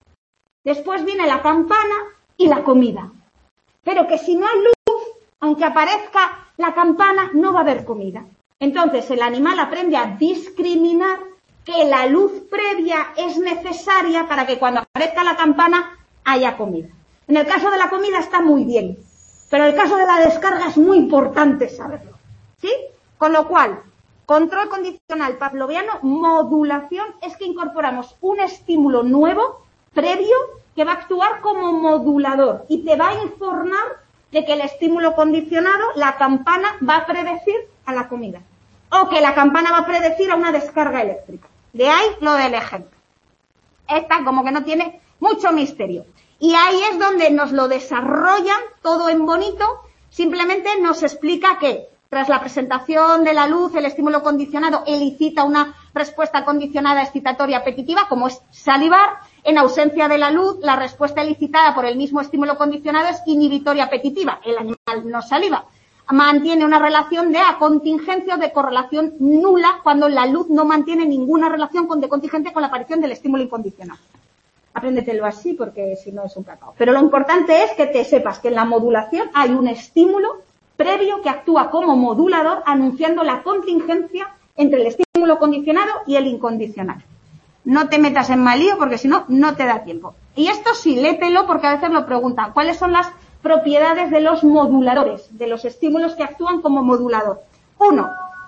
después viene la campana y la comida. Pero que si no hay luz, aunque aparezca la campana, no va a haber comida. Entonces el animal aprende a discriminar que la luz previa es necesaria para que cuando aparezca la campana haya comida. En el caso de la comida está muy bien, pero en el caso de la descarga es muy importante saberlo, ¿sí? Con lo cual, control condicional pavloviano, modulación, es que incorporamos un estímulo nuevo, previo, que va a actuar como modulador y te va a informar de que el estímulo condicionado, la campana, va a predecir a la comida. O que la campana va a predecir a una descarga eléctrica. De ahí lo del ejemplo. Esta como que no tiene mucho misterio. Y ahí es donde nos lo desarrollan todo en bonito. Simplemente nos explica que tras la presentación de la luz, el estímulo condicionado elicita una respuesta condicionada excitatoria apetitiva, como es salivar. En ausencia de la luz, la respuesta elicitada por el mismo estímulo condicionado es inhibitoria apetitiva. El animal no saliva. Mantiene una relación de contingencia o de correlación nula cuando la luz no mantiene ninguna relación de contingencia con la aparición del estímulo incondicionado. Apréndetelo así porque si no es un cacao. Pero lo importante es que te sepas que en la modulación hay un estímulo previo que actúa como modulador anunciando la contingencia entre el estímulo condicionado y el incondicionado. No te metas en mal lío porque si no, no te da tiempo. Y esto sí, léetelo porque a veces lo preguntan. ¿Cuáles son las propiedades de los moduladores, de los estímulos que actúan como modulador? 1.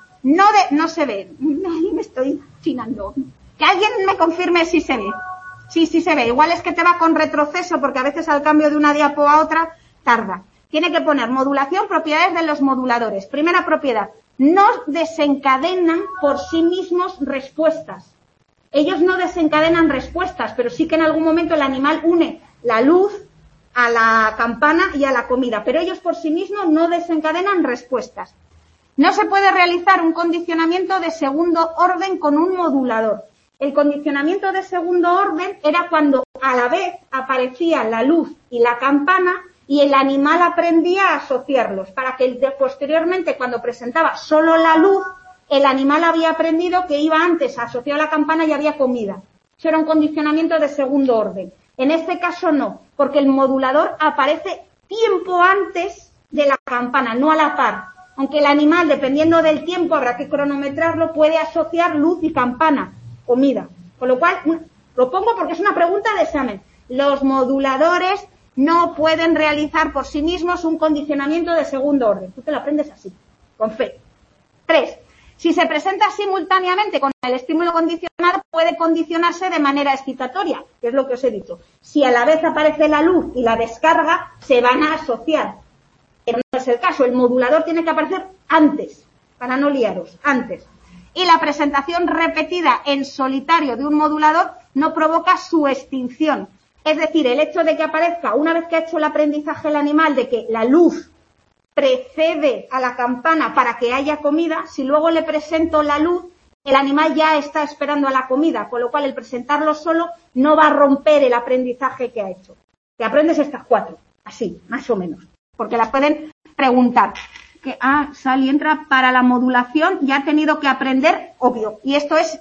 No se ve. Me estoy chinando. Que alguien me confirme si se ve. Sí se ve. Igual es que te va con retroceso porque a veces al cambio de una diapo a otra tarda. Tiene que poner modulación, propiedades de los moduladores. Primera propiedad. No desencadenan por sí mismos respuestas. Ellos no desencadenan respuestas, pero sí que en algún momento el animal une la luz a la campana y a la comida, pero ellos por sí mismos no desencadenan respuestas. No se puede realizar un condicionamiento de segundo orden con un modulador. El condicionamiento de segundo orden era cuando a la vez aparecía la luz y la campana y el animal aprendía a asociarlos, para que posteriormente, cuando presentaba solo la luz, el animal había aprendido que iba antes asociado a la campana y había comida. Eso era un condicionamiento de segundo orden. En este caso no, porque el modulador aparece tiempo antes de la campana, no a la par. Aunque el animal, dependiendo del tiempo, habrá que cronometrarlo, puede asociar luz y campana, comida. Con lo cual, lo pongo porque es una pregunta de examen. Los moduladores no pueden realizar por sí mismos un condicionamiento de segundo orden. Tú te lo aprendes así, con fe. 3. Si se presenta simultáneamente con el estímulo condicionado, puede condicionarse de manera excitatoria, que es lo que os he dicho. Si a la vez aparece la luz y la descarga, se van a asociar. Pero no es el caso. El modulador tiene que aparecer antes, para no liaros, antes. Y la presentación repetida en solitario de un modulador no provoca su extinción. Es decir, el hecho de que aparezca, una vez que ha hecho el aprendizaje el animal de que la luz precede a la campana para que haya comida, si luego le presento la luz, el animal ya está esperando a la comida, con lo cual el presentarlo solo no va a romper el aprendizaje que ha hecho. Te aprendes estas 4, así, más o menos, porque las pueden preguntar. Que, Sally entra para la modulación, ya ha tenido que aprender, obvio, y esto es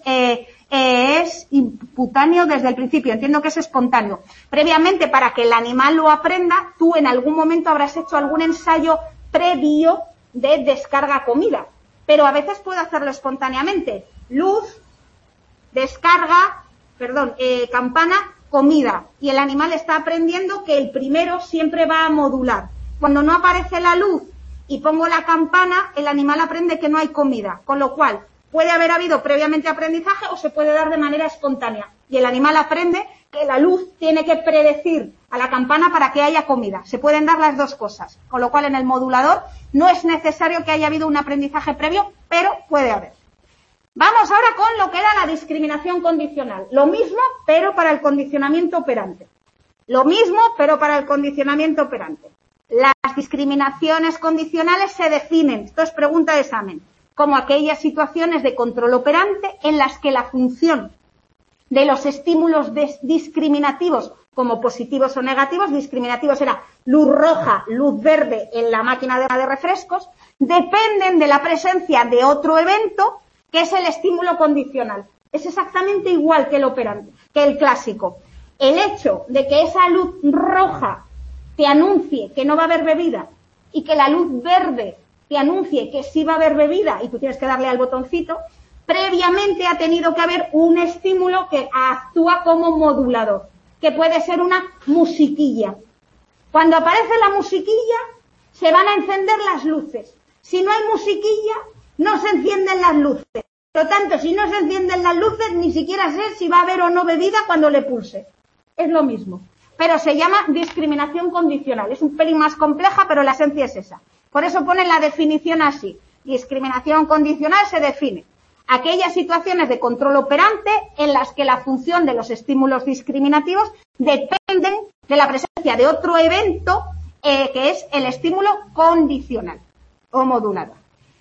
imputáneo desde el principio, entiendo que es espontáneo. Previamente, para que el animal lo aprenda, tú en algún momento habrás hecho algún ensayo previo de descarga comida, pero a veces puedo hacerlo espontáneamente. Luz, descarga, campana, comida, y el animal está aprendiendo que el primero siempre va a modular. Cuando no aparece la luz y pongo la campana, el animal aprende que no hay comida, con lo cual puede haber habido previamente aprendizaje o se puede dar de manera espontánea. Y el animal aprende que la luz tiene que predecir a la campana para que haya comida. Se pueden dar las dos cosas. Con lo cual, en el modulador no es necesario que haya habido un aprendizaje previo, pero puede haber. Vamos ahora con lo que era la discriminación condicional. Lo mismo, pero para el condicionamiento operante. Lo mismo, pero para el condicionamiento operante. Las discriminaciones condicionales se definen, esto es pregunta de examen, como aquellas situaciones de control operante en las que la función de los estímulos discriminativos, como positivos o negativos, discriminativos era luz roja, luz verde en la máquina de refrescos, dependen de la presencia de otro evento que es el estímulo condicional. Es exactamente igual que el operante, que el clásico. El hecho de que esa luz roja te anuncie que no va a haber bebida y que la luz verde te anuncie que sí va a haber bebida y tú tienes que darle al botoncito, previamente ha tenido que haber un estímulo que actúa como modulador, que puede ser una musiquilla. Cuando aparece la musiquilla, se van a encender las luces. Si no hay musiquilla, no se encienden las luces. Por lo tanto, si no se encienden las luces, ni siquiera sé si va a haber o no bebida cuando le pulse. Es lo mismo. Pero se llama discriminación condicional. Es un pelín más compleja, pero la esencia es esa. Por eso ponen la definición así. Discriminación condicional se define aquellas situaciones de control operante en las que la función de los estímulos discriminativos dependen de la presencia de otro evento que es el estímulo condicional o modulador.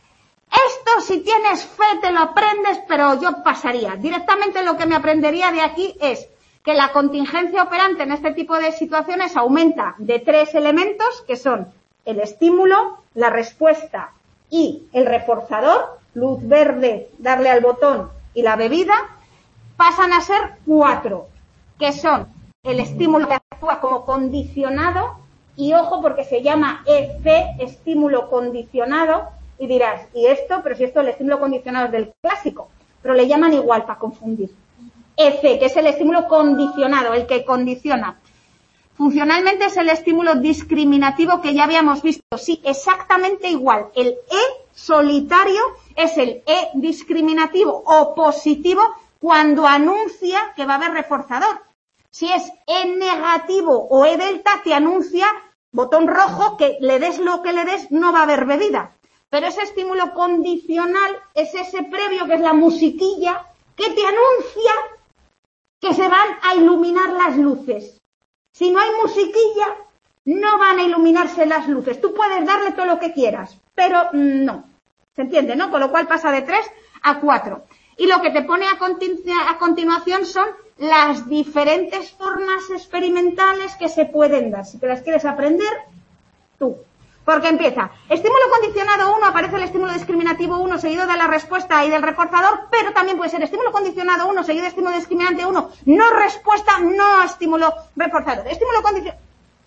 Esto, si tienes fe, te lo aprendes, pero yo pasaría. Directamente lo que me aprendería de aquí es que la contingencia operante en este tipo de situaciones aumenta de 3 elementos, que son el estímulo, la respuesta y el reforzador, luz verde, darle al botón y la bebida, pasan a ser 4, que son el estímulo que actúa como condicionado, y ojo porque se llama EC, estímulo condicionado, y dirás, ¿y esto? Pero si esto el estímulo condicionado es del clásico, pero le llaman igual para confundir. EC, que es el estímulo condicionado, el que condiciona. Funcionalmente es el estímulo discriminativo que ya habíamos visto. Sí, exactamente igual. El E solitario es el E discriminativo o positivo cuando anuncia que va a haber reforzador. Si es E negativo o E delta, te anuncia, botón rojo, que le des lo que le des, no va a haber bebida. Pero ese estímulo condicional es ese previo, que es la musiquilla, que te anuncia que se van a iluminar las luces. Si no hay musiquilla, no van a iluminarse las luces. Tú puedes darle todo lo que quieras, pero no. ¿Se entiende, no? Con lo cual pasa de 3 a 4. Y lo que te pone a continuación son las diferentes formas experimentales que se pueden dar. Si te las quieres aprender, tú. Porque empieza, estímulo condicionado 1, aparece el estímulo discriminativo 1 seguido de la respuesta y del reforzador, pero también puede ser estímulo condicionado 1 seguido de estímulo discriminante 1, no respuesta, no estímulo reforzador. Estímulo condicionado...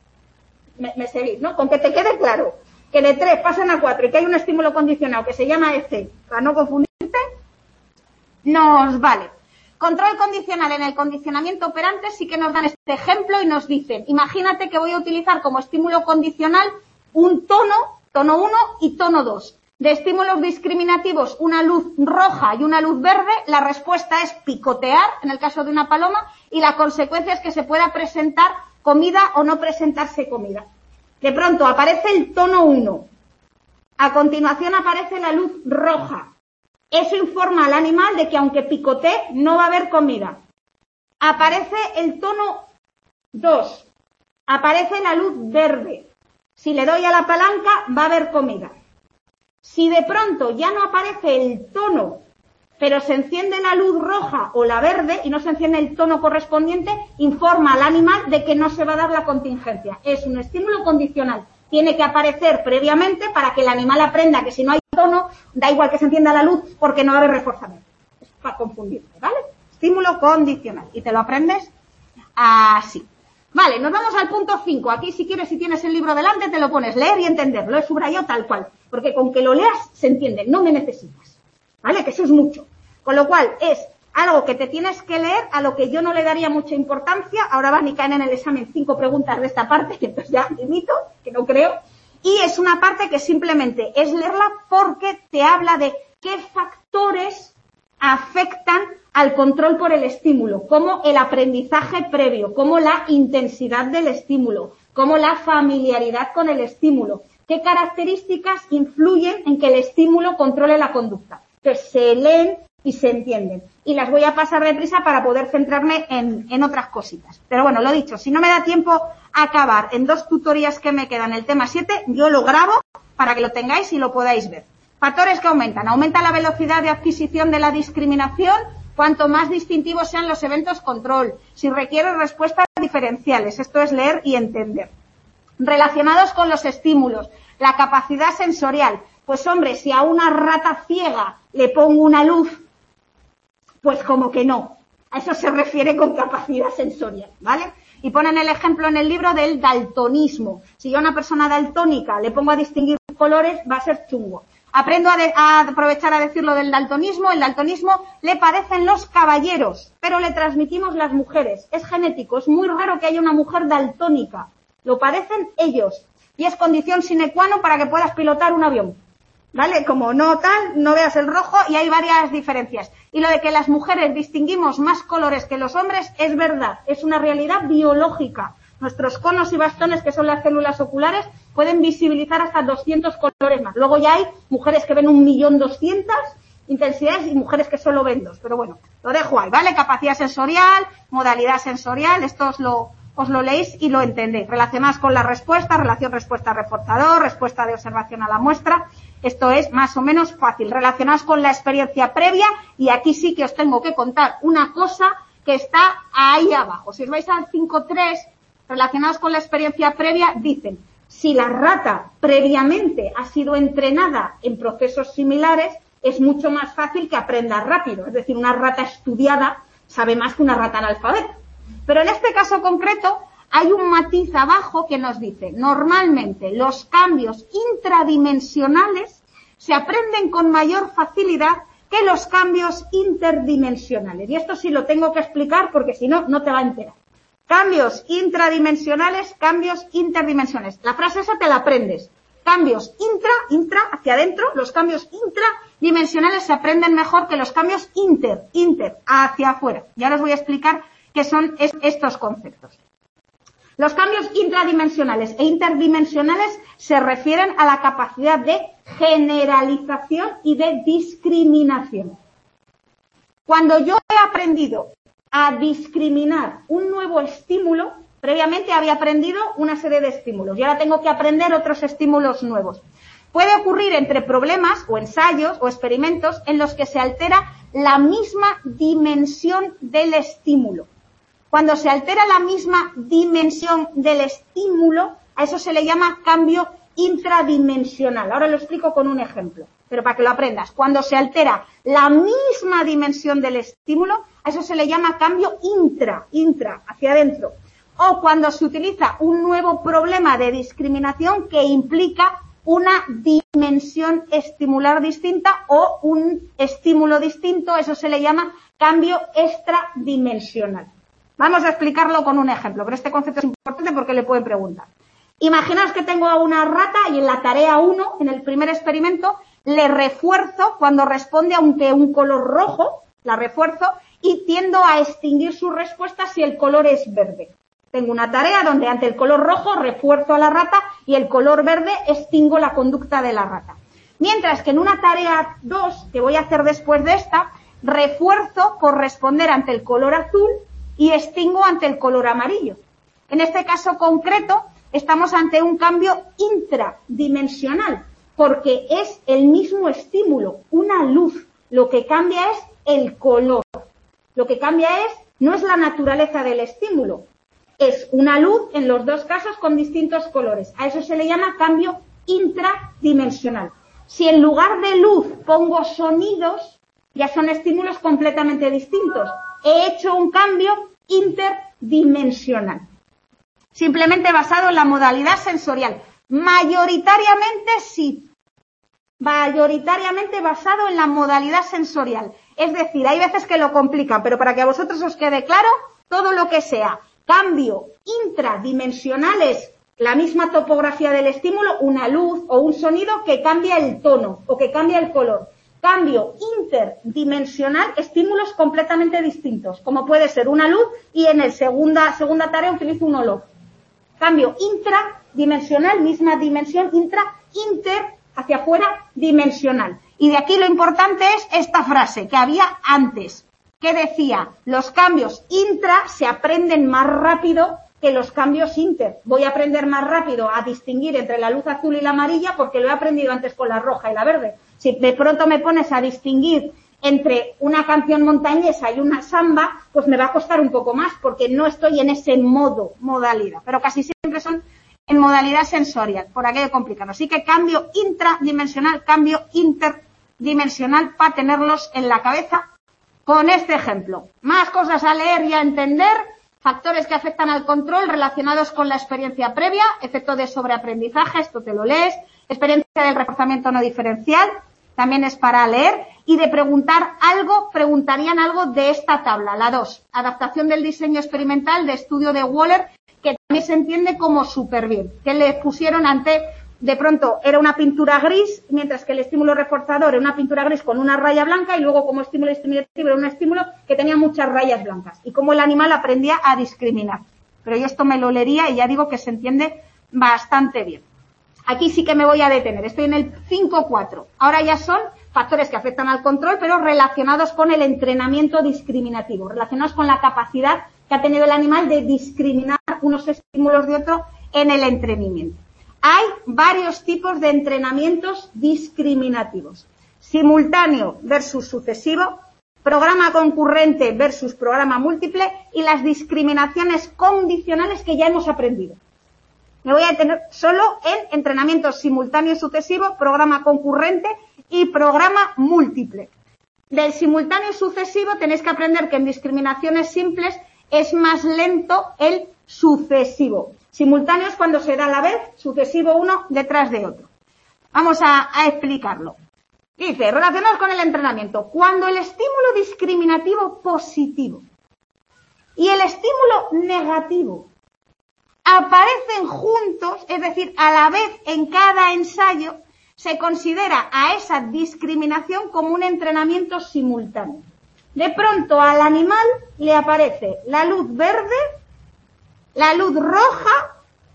Me seguís, ¿no? Con que te quede claro que de 3 pasan a 4 y que hay un estímulo condicionado que se llama EC, para no confundirte, nos vale. Control condicional en el condicionamiento operante sí que nos dan este ejemplo y nos dicen, imagínate que voy a utilizar como estímulo condicional un tono 1 y tono 2. De estímulos discriminativos, una luz roja y una luz verde, la respuesta es picotear, en el caso de una paloma, y la consecuencia es que se pueda presentar comida o no presentarse comida. De pronto aparece el tono 1. A continuación aparece la luz roja. Eso informa al animal de que aunque picotee, no va a haber comida. Aparece el tono 2. Aparece la luz verde. Si le doy a la palanca, va a haber comida. Si de pronto ya no aparece el tono, pero se enciende la luz roja o la verde y no se enciende el tono correspondiente, informa al animal de que no se va a dar la contingencia. Es un estímulo condicional. Tiene que aparecer previamente para que el animal aprenda que si no hay tono, da igual que se encienda la luz porque no va a haber reforzamiento. Es para confundirte, ¿vale? Estímulo condicional. Y te lo aprendes así. Vale, nos vamos al punto 5. Aquí, si quieres, si tienes el libro delante, te lo pones, leer y entender. Lo he subrayado tal cual, porque con que lo leas se entiende, no me necesitas. ¿Vale? Que eso es mucho. Con lo cual, es algo que te tienes que leer, a lo que yo no le daría mucha importancia. Ahora van y caen en el examen 5 preguntas de esta parte, que entonces ya limito, que no creo. Y es una parte que simplemente es leerla porque te habla de qué factores afectan al control por el estímulo, como el aprendizaje previo, como la intensidad del estímulo, como la familiaridad con el estímulo, qué características influyen en que el estímulo controle la conducta. Entonces se leen y se entienden. Y las voy a pasar deprisa para poder centrarme en otras cositas. Pero bueno, lo dicho, si no me da tiempo a acabar en 2 tutorías que me quedan el tema 7, yo lo grabo para que lo tengáis y lo podáis ver. Factores que aumentan. Aumenta la velocidad de adquisición de la discriminación cuanto más distintivos sean los eventos control. Si requiere respuestas diferenciales. Esto es leer y entender. Relacionados con los estímulos. La capacidad sensorial. Pues hombre, si a una rata ciega le pongo una luz, pues como que no. A eso se refiere con capacidad sensorial, ¿vale? Y ponen el ejemplo en el libro del daltonismo. Si yo a una persona daltónica le pongo a distinguir colores, va a ser chungo. Aprendo a aprovechar a decir lo del daltonismo. El daltonismo le padecen los caballeros, pero le transmitimos las mujeres. Es genético, es muy raro que haya una mujer daltónica. lo parecen ellos. Y es condición sine qua non para que puedas pilotar un avión. ¿Vale? Como no tal, no veas el rojo y hay varias diferencias. Y lo de que las mujeres distinguimos más colores que los hombres es verdad, es una realidad biológica. Nuestros conos y bastones, que son las células oculares, pueden visibilizar hasta 200 colores más. Luego ya hay mujeres que ven 1.200.000 intensidades y mujeres que solo ven 2. Pero bueno, lo dejo ahí, ¿vale? Capacidad sensorial, modalidad sensorial, esto os lo leéis y lo entendéis. Relacionadas con la respuesta, relación respuesta-reforzador, respuesta de observación a la muestra. Esto es más o menos fácil. Relacionadas con la experiencia previa, y aquí sí que os tengo que contar una cosa que está ahí abajo. Si os vais al 5.3, relacionados con la experiencia previa, dicen, si la rata previamente ha sido entrenada en procesos similares, es mucho más fácil que aprenda rápido. Es decir, una rata estudiada sabe más que una rata analfabeta. Pero en este caso concreto hay un matiz abajo que nos dice, normalmente los cambios intradimensionales se aprenden con mayor facilidad que los cambios interdimensionales. Y esto sí lo tengo que explicar porque si no, no te va a enterar. Cambios intradimensionales, cambios interdimensionales. La frase esa te la aprendes. Cambios intra, hacia adentro, los cambios intradimensionales se aprenden mejor que los cambios inter, hacia afuera. Y ahora os voy a explicar qué son estos conceptos. Los cambios intradimensionales e interdimensionales se refieren a la capacidad de generalización y de discriminación. Cuando yo he aprendido a discriminar un nuevo estímulo, previamente había aprendido una serie de estímulos y ahora tengo que aprender otros estímulos nuevos. Puede ocurrir entre problemas o ensayos o experimentos en los que se altera la misma dimensión del estímulo. Cuando se altera la misma dimensión del estímulo, a eso se le llama cambio intradimensional. Ahora lo explico con un ejemplo, pero para que lo aprendas. Cuando se altera la misma dimensión del estímulo, a eso se le llama cambio intra, hacia adentro. O cuando se utiliza un nuevo problema de discriminación que implica una dimensión estimular distinta o un estímulo distinto, eso se le llama cambio extradimensional. Vamos a explicarlo con un ejemplo, pero este concepto es importante porque le pueden preguntar. Imaginaos que tengo a una rata y en la tarea 1, en el primer experimento, le refuerzo cuando responde ante un color rojo, la refuerzo y tiendo a extinguir su respuesta si el color es verde. Tengo una tarea donde ante el color rojo refuerzo a la rata y el color verde extingo la conducta de la rata. Mientras que en una tarea 2, que voy a hacer después de esta, refuerzo por responder ante el color azul y extingo ante el color amarillo. En este caso concreto, estamos ante un cambio intradimensional, porque es el mismo estímulo, una luz. Lo que cambia es el color. Lo que cambia no es la naturaleza del estímulo, es una luz en los dos casos con distintos colores. A eso se le llama cambio intradimensional. Si en lugar de luz pongo sonidos, ya son estímulos completamente distintos. He hecho un cambio interdimensional, simplemente basado en la modalidad sensorial. Mayoritariamente sí, mayoritariamente basado en la modalidad sensorial. Es decir, hay veces que lo complican, pero para que a vosotros os quede claro, todo lo que sea cambio intradimensional es la misma topografía del estímulo, una luz o un sonido que cambia el tono o que cambia el color. Cambio interdimensional, estímulos completamente distintos, como puede ser una luz y en el segunda tarea utilizo un olor. Cambio intradimensional, misma dimensión, inter, hacia afuera, dimensional. Y de aquí lo importante es esta frase que había antes, que decía, los cambios intra se aprenden más rápido que los cambios inter. Voy a aprender más rápido a distinguir entre la luz azul y la amarilla porque lo he aprendido antes con la roja y la verde. Si de pronto me pones a distinguir entre una canción montañesa y una samba, pues me va a costar un poco más porque no estoy en ese modalidad. Pero casi siempre son en modalidad sensorial, por aquello complicado. Así que cambio intradimensional, cambio interdimensional para tenerlos en la cabeza con este ejemplo. Más cosas a leer y a entender. Factores que afectan al control relacionados con la experiencia previa, efecto de sobreaprendizaje, esto te lo lees, experiencia del reforzamiento no diferencial, también es para leer, y de preguntarían algo de esta tabla, la 2, adaptación del diseño experimental de estudio de Waller, que también se entiende como súper bien, que le pusieron de pronto era una pintura gris, mientras que el estímulo reforzador era una pintura gris con una raya blanca y luego como estímulo discriminativo era un estímulo que tenía muchas rayas blancas y como el animal aprendía a discriminar. Pero yo esto me lo leería y ya digo que se entiende bastante bien. Aquí sí que me voy a detener, estoy en el 5.4. Ahora ya son factores que afectan al control, pero relacionados con el entrenamiento discriminativo, relacionados con la capacidad que ha tenido el animal de discriminar unos estímulos de otro en el entrenamiento. Hay varios tipos de entrenamientos discriminativos. Simultáneo versus sucesivo, programa concurrente versus programa múltiple y las discriminaciones condicionales que ya hemos aprendido. Me voy a detener solo en entrenamiento simultáneo y sucesivo, programa concurrente y programa múltiple. Del simultáneo y sucesivo tenéis que aprender que en discriminaciones simples es más lento el sucesivo. Simultáneo es cuando se da a la vez, sucesivo uno detrás de otro. Vamos a explicarlo. Dice, relacionados con el entrenamiento, cuando el estímulo discriminativo positivo y el estímulo negativo aparecen juntos, es decir, a la vez en cada ensayo, se considera a esa discriminación como un entrenamiento simultáneo. De pronto al animal le aparece la luz verde, la luz roja,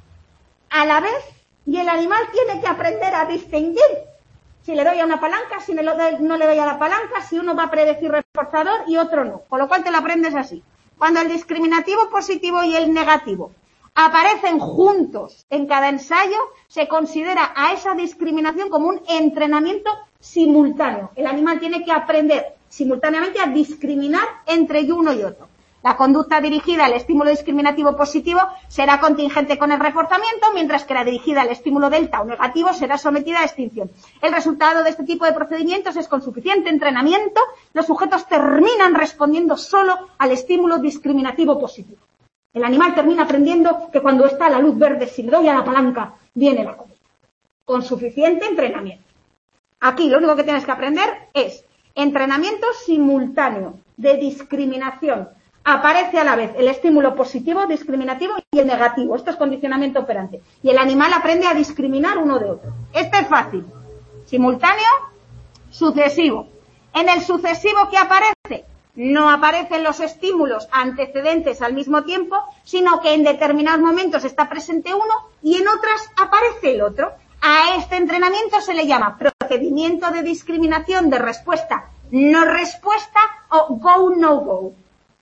a la vez, y el animal tiene que aprender a distinguir si le doy a una palanca, si no le doy a la palanca, si uno va a predecir reforzador y otro no. Con lo cual te lo aprendes así. Cuando el discriminativo positivo y el negativo aparecen juntos en cada ensayo, se considera a esa discriminación como un entrenamiento simultáneo. El animal tiene que aprender simultáneamente a discriminar entre uno y otro. La conducta dirigida al estímulo discriminativo positivo será contingente con el reforzamiento, mientras que la dirigida al estímulo delta o negativo será sometida a extinción. El resultado de este tipo de procedimientos es con suficiente entrenamiento, los sujetos terminan respondiendo solo al estímulo discriminativo positivo. El animal termina aprendiendo que cuando está la luz verde, si le doy a la palanca, viene la comida. Con suficiente entrenamiento. Aquí lo único que tienes que aprender es entrenamiento simultáneo de discriminación. Aparece a la vez el estímulo positivo, discriminativo y el negativo. Esto es condicionamiento operante. Y el animal aprende a discriminar uno de otro. Este es fácil. Simultáneo, sucesivo. En el sucesivo, ¿qué aparece? No aparecen los estímulos antecedentes al mismo tiempo, sino que en determinados momentos está presente uno y en otras aparece el otro. A este entrenamiento se le llama procedimiento de discriminación de respuesta, no respuesta o go, no go.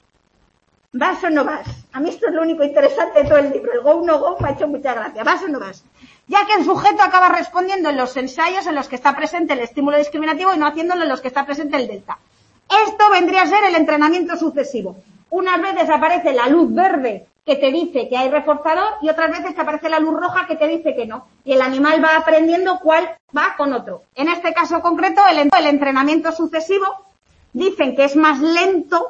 ¿Vas o no vas? A mí esto es lo único interesante de todo el libro. El go, no go me ha hecho mucha gracia. ¿Vas o no vas? Ya que el sujeto acaba respondiendo en los ensayos en los que está presente el estímulo discriminativo y no haciéndolo en los que está presente el delta. Esto vendría a ser el entrenamiento sucesivo. Unas veces aparece la luz verde que te dice que hay reforzador y otras veces te aparece la luz roja que te dice que no. Y el animal va aprendiendo cuál va con otro. En este caso concreto, el entrenamiento sucesivo dicen que es más lento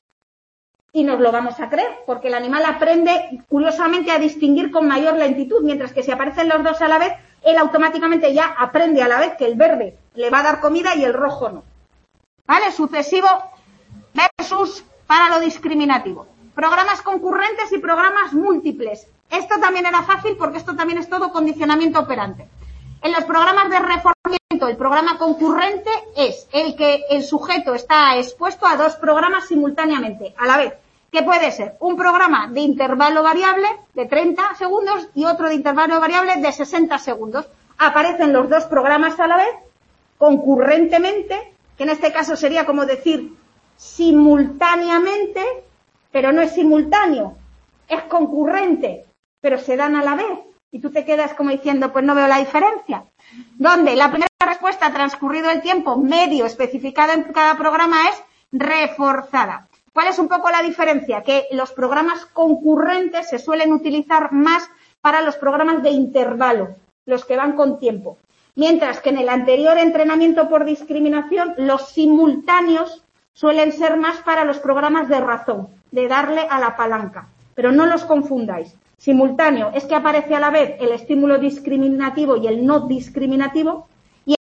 y nos lo vamos a creer, porque el animal aprende curiosamente a distinguir con mayor lentitud, mientras que si aparecen los dos a la vez, él automáticamente ya aprende a la vez que el verde le va a dar comida y el rojo no. ¿Vale? Sucesivo versus para lo discriminativo. Programas concurrentes y programas múltiples. Esto también era fácil porque esto también es todo condicionamiento operante. En los programas de reforzamiento, el programa concurrente es el que el sujeto está expuesto a dos programas simultáneamente, a la vez. Que puede ser un programa de intervalo variable de 30 segundos y otro de intervalo variable de 60 segundos. Aparecen los dos programas a la vez, concurrentemente, que en este caso sería como decir simultáneamente, pero no es simultáneo, es concurrente, pero se dan a la vez. Y tú te quedas como diciendo, pues no veo la diferencia. Donde la primera respuesta, transcurrido el tiempo medio especificado en cada programa, es reforzada. ¿Cuál es un poco la diferencia? Que los programas concurrentes se suelen utilizar más para los programas de intervalo, los que van con tiempo. Mientras que en el anterior entrenamiento por discriminación, los simultáneos suelen ser más para los programas de razón, de darle a la palanca. Pero no los confundáis. Simultáneo es que aparece a la vez el estímulo discriminativo y el no discriminativo, y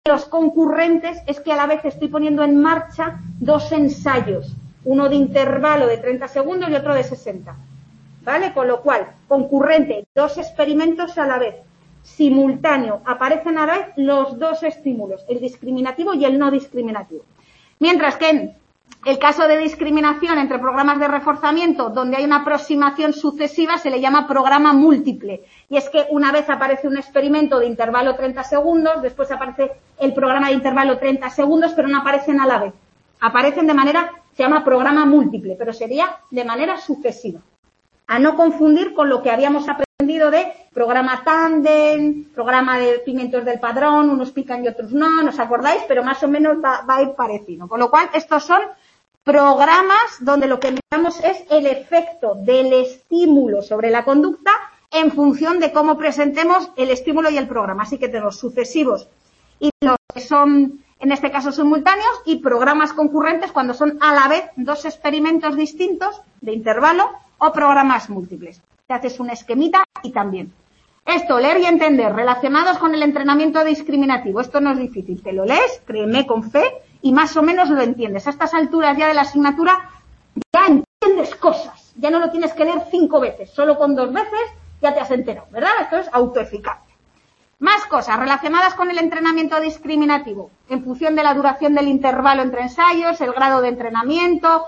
los concurrentes es que a la vez estoy poniendo en marcha dos ensayos, uno de intervalo de 30 segundos y otro de 60. ¿Vale? Con lo cual, concurrente, dos experimentos a la vez, simultáneo, aparecen a la vez los dos estímulos, el discriminativo y el no discriminativo. Mientras que en el caso de discriminación entre programas de reforzamiento, donde hay una aproximación sucesiva, se le llama programa múltiple. Y es que una vez aparece un experimento de intervalo 30 segundos, después aparece el programa de intervalo 30 segundos, pero no aparecen a la vez. Aparecen de manera, se llama programa múltiple, pero sería de manera sucesiva. A no confundir con lo que habíamos aprendido de programa tándem, programa de pimientos del padrón, unos pican y otros no, ¿no os acordáis? Pero más o menos va a ir parecido. Con lo cual, estos son programas donde lo que miramos es el efecto del estímulo sobre la conducta en función de cómo presentemos el estímulo y el programa. Así que tenemos sucesivos y los que son, en este caso, simultáneos, y programas concurrentes cuando son a la vez dos experimentos distintos de intervalo o programas múltiples. Te haces un esquemita y también. Esto, leer y entender, relacionados con el entrenamiento discriminativo. Esto no es difícil. Te lo lees, créeme con fe, y más o menos lo entiendes. A estas alturas ya de la asignatura ya entiendes cosas. Ya no lo tienes que leer 5 veces. Solo con 2 veces ya te has enterado, ¿verdad? Esto es autoeficacia. Más cosas relacionadas con el entrenamiento discriminativo, en función de la duración del intervalo entre ensayos, el grado de entrenamiento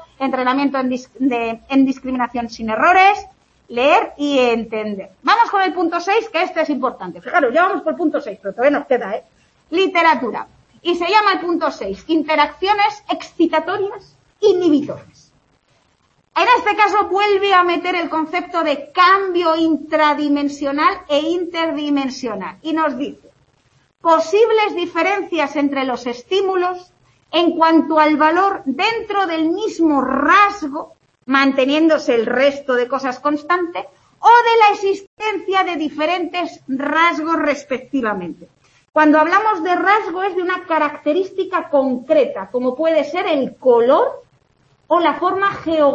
en discriminación sin errores, leer y entender. Vamos con el punto 6, que este es importante. Fijaros, ya vamos por el punto 6, pero todavía nos queda, literatura. Y se llama el punto 6, interacciones excitatorias inhibitorias. En este caso vuelve a meter el concepto de cambio intradimensional e interdimensional y nos dice posibles diferencias entre los estímulos en cuanto al valor dentro del mismo rasgo, manteniéndose el resto de cosas constantes, o de la existencia de diferentes rasgos respectivamente. Cuando hablamos de rasgo es de una característica concreta, como puede ser el color o la forma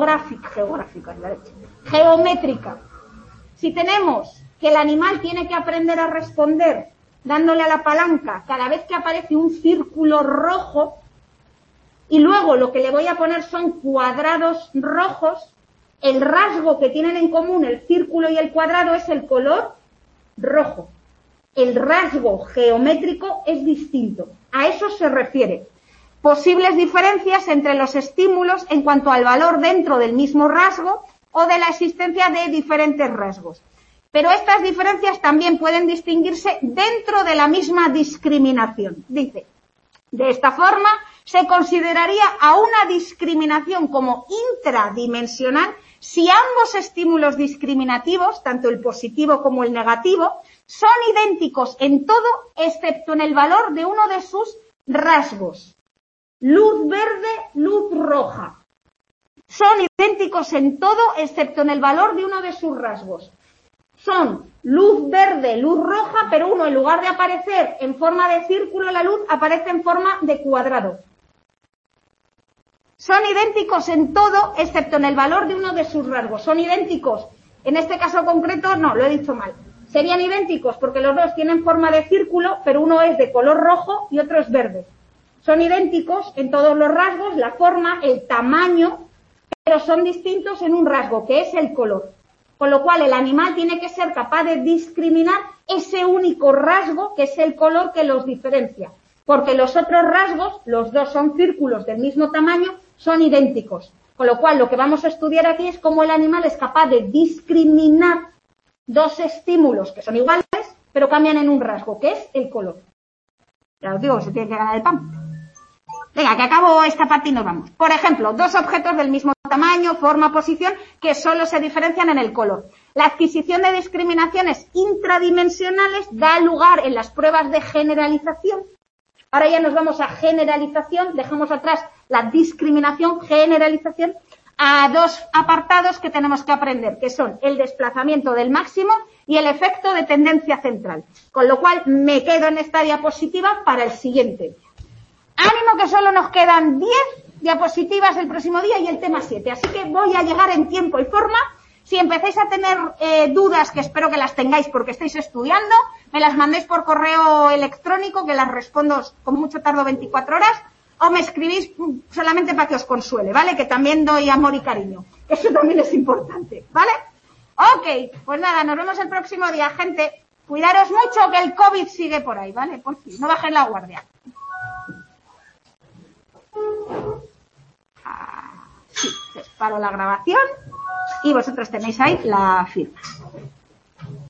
geométrica. Si tenemos que el animal tiene que aprender a responder dándole a la palanca cada vez que aparece un círculo rojo, y luego lo que le voy a poner son cuadrados rojos, el rasgo que tienen en común el círculo y el cuadrado es el color rojo. El rasgo geométrico es distinto. A eso se refiere. Posibles diferencias entre los estímulos en cuanto al valor dentro del mismo rasgo o de la existencia de diferentes rasgos. Pero estas diferencias también pueden distinguirse dentro de la misma discriminación. Dice, de esta forma se consideraría a una discriminación como intradimensional si ambos estímulos discriminativos, tanto el positivo como el negativo, son idénticos en todo excepto en el valor de uno de sus rasgos. Luz verde, luz roja. Son idénticos en todo excepto en el valor de uno de sus rasgos. Son luz verde, luz roja, pero uno en lugar de aparecer en forma de círculo, la luz aparece en forma de cuadrado. Son idénticos en todo excepto en el valor de uno de sus rasgos. Son idénticos, en este caso concreto, no, lo he dicho mal. Serían idénticos porque los dos tienen forma de círculo, pero uno es de color rojo y otro es verde. Son idénticos en todos los rasgos, la forma, el tamaño, pero son distintos en un rasgo, que es el color. Con lo cual, el animal tiene que ser capaz de discriminar ese único rasgo, que es el color que los diferencia. Porque los otros rasgos, los dos son círculos del mismo tamaño, son idénticos. Con lo cual, lo que vamos a estudiar aquí es cómo el animal es capaz de discriminar dos estímulos que son iguales, pero cambian en un rasgo, que es el color. Ya os digo que se tiene que ganar el pan. Venga, que acabo esta parte y nos vamos. Por ejemplo, dos objetos del mismo tamaño, forma, posición, que solo se diferencian en el color. La adquisición de discriminaciones intradimensionales da lugar en las pruebas de generalización. Ahora ya nos vamos a generalización, dejamos atrás la discriminación, generalización, a dos apartados que tenemos que aprender, que son el desplazamiento del máximo y el efecto de tendencia central. Con lo cual, me quedo en esta diapositiva para el siguiente. Ánimo que solo nos quedan 10 diapositivas el próximo día y el tema 7. Así que voy a llegar en tiempo y forma. Si empezáis a tener dudas, que espero que las tengáis porque estáis estudiando, me las mandéis por correo electrónico, que las respondo, como mucho tardo 24 horas, o me escribís solamente para que os consuele, ¿vale? Que también doy amor y cariño. Eso también es importante, ¿vale? Ok, pues nada, nos vemos el próximo día, gente. Cuidaros mucho, que el COVID sigue por ahí, ¿vale? Por fin, no bajéis la guardia. Sí, paro la grabación y vosotros tenéis ahí la firma.